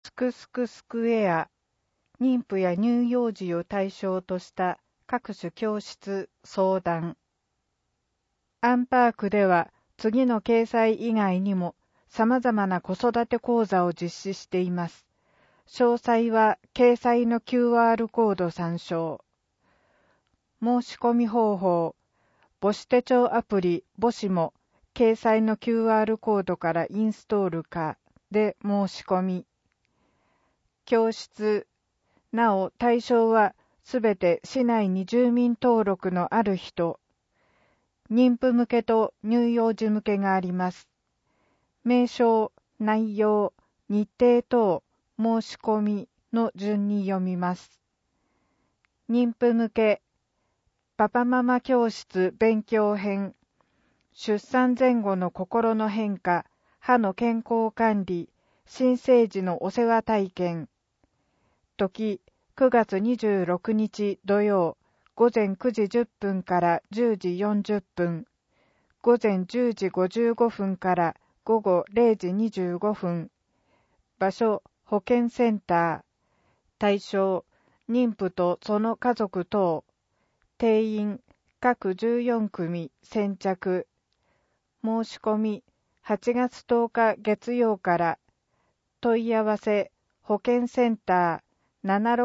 すくすくスクエア、妊婦や乳幼児を対象とした各種教室相談。アンパークでは次の掲載以外にも様々な子育て講座を実施しています。詳細は掲載の QR コード参照。申し込み方法、母子手帳アプリ母子も掲載の QR コードからインストールかで申し込み。教室、なお対象はすべて市内に住民登録のある人。妊婦向けと乳幼児向けがあります。名称、内容、日程等、申し込みの順に読みます。妊婦向け、パパママ教室勉強編、出産前後の心の変化、歯の健康管理、新生児のお世話体験。時、9月26日土曜、午前9時10分から10時40分、午前10時55分から午後0時25分、場所、保健センター、対象、妊婦とその家族等、定員、各14組先着、申し込み、8月10日月曜から、問い合わせ、保健センター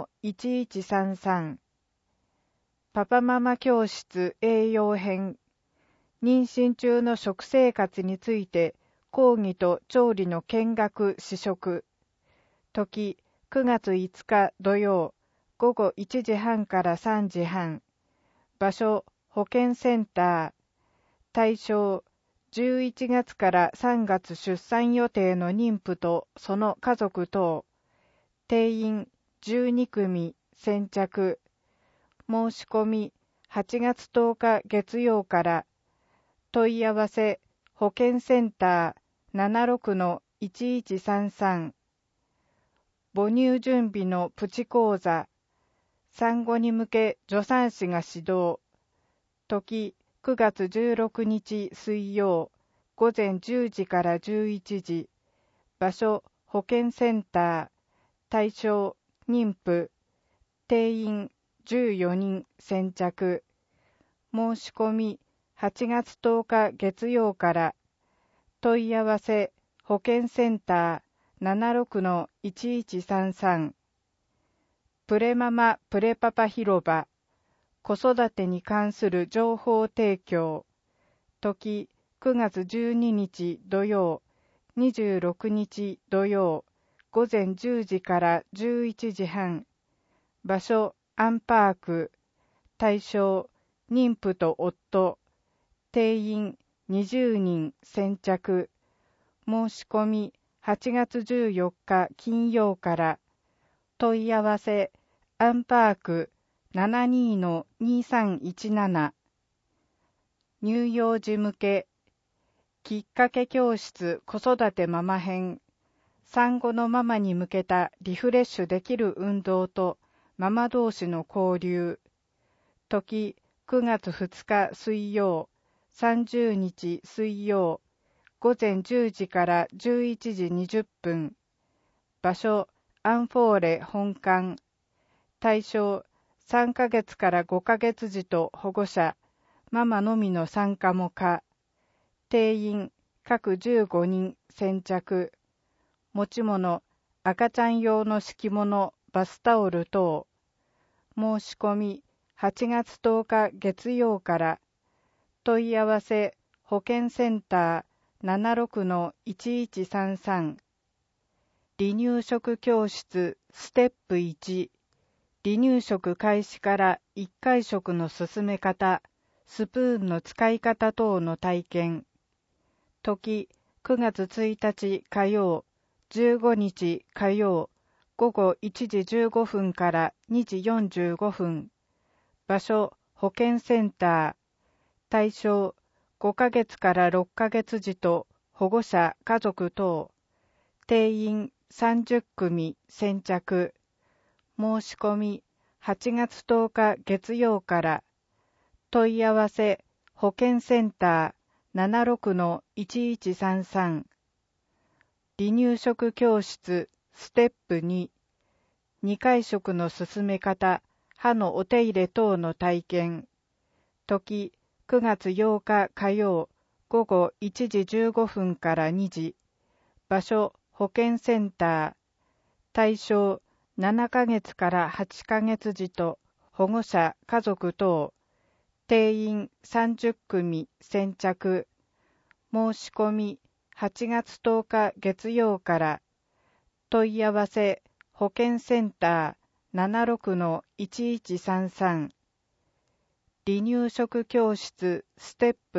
76-1133、パパママ教室栄養編、妊娠中の食生活について講義と調理の見学試食。時、9月5日土曜、午後1時半から3時半。場所、保健センター。対象、11月から3月出産予定の妊婦とその家族等。定員12組先着。申し込み、8月10日月曜から。問い合わせ、保健センター 76-1133。母乳準備のプチ講座。産後に向け助産師が指導。時、9月16日水曜、午前10時から11時。場所、保健センター。対象、妊婦。定員、14人先着。申し込み、8月10日月曜から。問い合わせ、保健センター 76-1133。プレママプレパパ広場。子育てに関する情報提供。時、9月12日土曜、26日土曜、午前10時から11時半。場所、アンパーク。対象、妊婦と夫。定員、20人先着。申し込み、8月14日金曜から。問い合わせ、アンパーク 72-2317。乳幼児向け、きっかけ教室子育てママ編。産後のママに向けたリフレッシュできる運動とママ同士の交流。時、9月2日水曜、30日水曜、午前10時から11時20分。場所、アンフォーレ本館。対象、3ヶ月から5ヶ月児と保護者、ママのみの参加も可。定員、各15人先着。持ち物、赤ちゃん用の敷物、バスタオル等。申し込み、8月10日月曜から。問い合わせ、保健センター 76-1133。離乳食教室ステップ1。離乳食開始から1回食の進め方、スプーンの使い方等の体験。時、9月1日火曜、15日火曜、午後1時15分から2時45分。場所、保健センター。対象、5ヶ月から6ヶ月児と保護者、家族等。定員30組先着。申し込み、8月10日月曜から。問い合わせ、保健センター 76-1133。離乳食教室ステップ2、2回食の進め方、歯のお手入れ等の体験。時、9月8日火曜、午後1時15分から2時。場所、保健センター。対象、7ヶ月から8ヶ月児と保護者、家族等。定員30組先着。申し込み8月10日月曜から。問い合わせ保健センター 76-1133。離乳食教室ステップ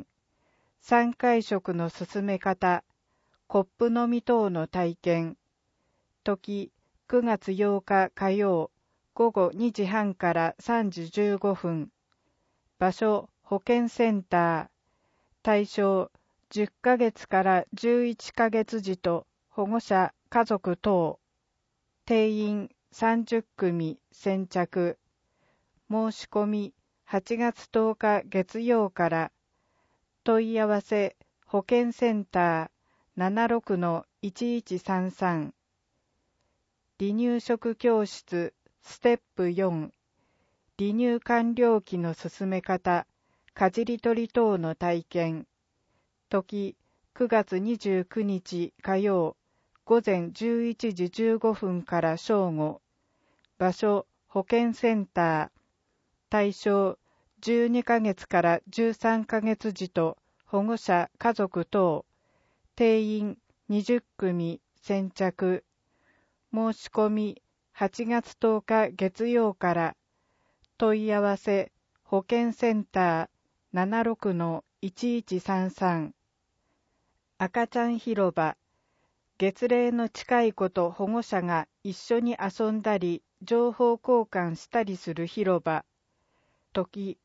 3。3回食の進め方。コップ飲み等の体験。時9月8日火曜午後2時半から3時15分。場所保健センター。対象10ヶ月から11ヶ月児と保護者家族等。定員30組先着。申し込み8月10日月曜から。問い合わせ保健センター 76-1133。離乳食教室ステップ4。離乳完了期の進め方、かじり取り等の体験。時9月29日火曜、午前11時15分から正午。場所保健センター。対象12ヶ月から13ヶ月児と保護者家族等。定員20組先着。申し込み8月10日月曜から。問い合わせ保健センター 76-1133。赤ちゃん広場。月齢の近い子と保護者が一緒に遊んだり情報交換したりする広場。時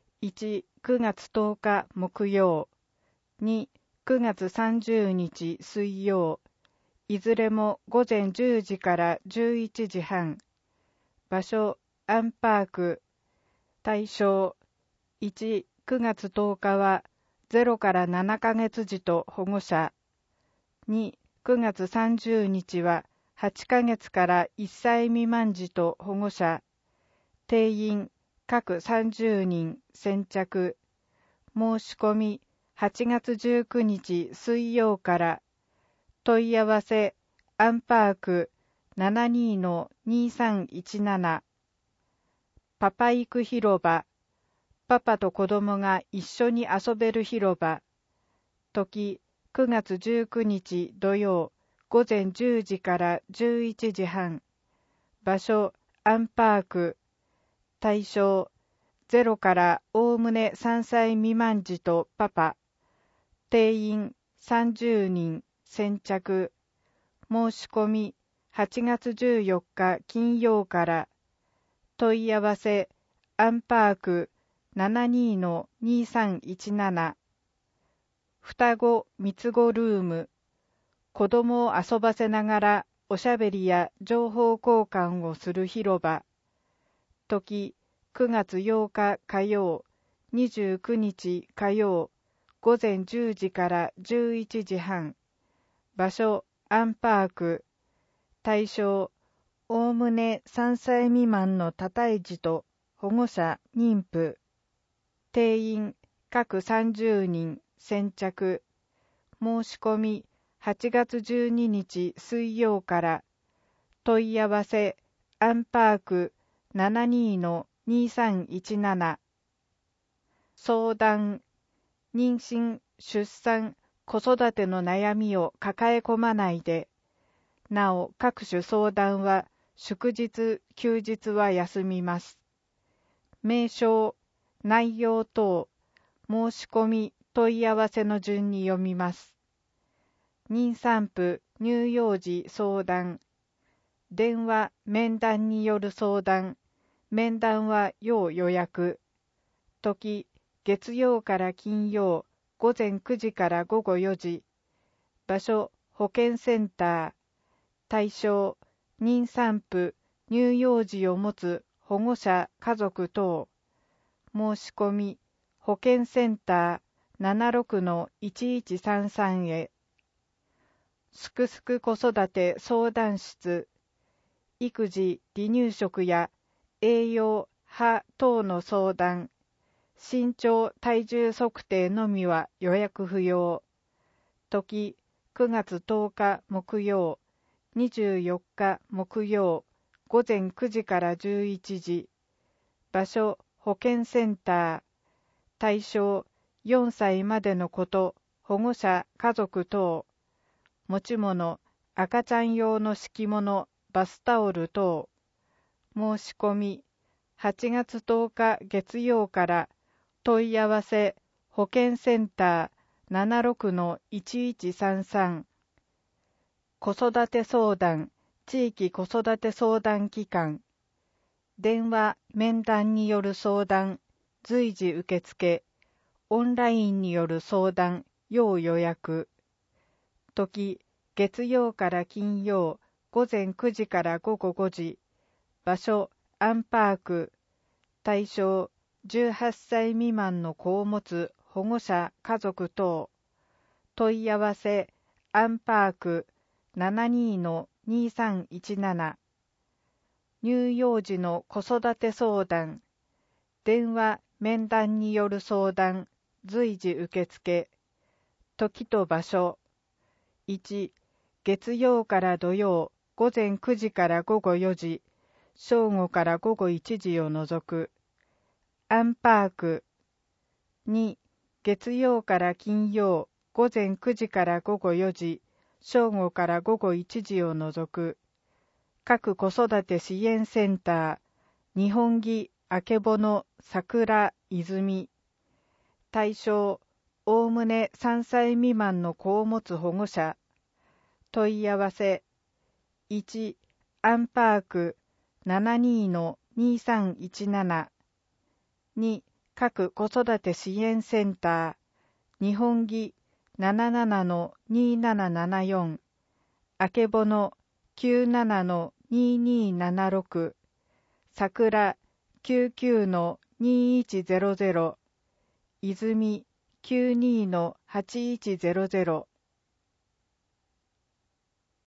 1、9月10日木曜。2、9月30日水曜。いずれも午前10時から11時半。場所アンパーク。対象1、9月10日は0から7ヶ月児と保護者。2、9月30日は8ヶ月から1歳未満児と保護者。定員各30人先着。申し込み8月19日水曜から。問い合わせアンパーク 72-2317。パパ育広場。パパと子供が一緒に遊べる広場。時9月19日土曜午前10時から11時半。場所アンパーク。対象0からおおむね3歳未満児とパパ。定員30人先着。申し込み8月14日金曜から。問い合わせアンパーク 72-2317。双子三つ子ルーム。子供を遊ばせながらおしゃべりや情報交換をする広場。時9月8日火曜、29日火曜、午前10時から11時半。場所アンパーク。対象おおむね3歳未満の多胎児と保護者妊婦。定員各30人先着。申し込み8月12日水曜から。問い合わせアンパーク 72-2317。相談。妊娠、出産、子育ての悩みを抱え込まないで。なお各種相談は祝日、休日は休みます。名称、内容等、申し込み、問い合わせの順に読みます。妊産婦、乳幼児相談。電話、面談による相談。面談は要予約。時、月曜から金曜、午前9時から午後4時。場所、保健センター。対象、妊産婦、乳幼児を持つ保護者、家族等。申し込み、保健センター 76-1133 へ。 すくすく子育て相談室、育児離乳食や栄養歯等の相談、身長体重測定のみは予約不要。時9月10日木曜、24日木曜、午前9時から11時。場所保健センター。対象4歳までの子と保護者家族等。持ち物赤ちゃん用の敷物バスタオル等。申し込み8月10日月曜から。問い合わせ保健センター 76-1133。子育て相談地域子育て相談機関。電話面談による相談随時受付。オンラインによる相談要予約。時月曜から金曜午前9時から午後5時。場所アンパーク。対象18歳未満の子を持つ保護者家族等。問い合わせアンパーク 72-2317。乳幼児の子育て相談。電話面談による相談随時受付。時と場所。1、月曜から土曜午前9時から午後4時、正午から午後1時を除く。アンパーク。2、月曜から金曜午前9時から午後4時、正午から午後1時を除く。各子育て支援センター、日本木、あけぼの、桜、泉。対象、おおむね3歳未満の子を持つ保護者。問い合わせ。1、アンパーク 72-2317。2、各子育て支援センター、日本木 77-2774。あけぼの 97-2276。桜 99-2100。泉 92-8100。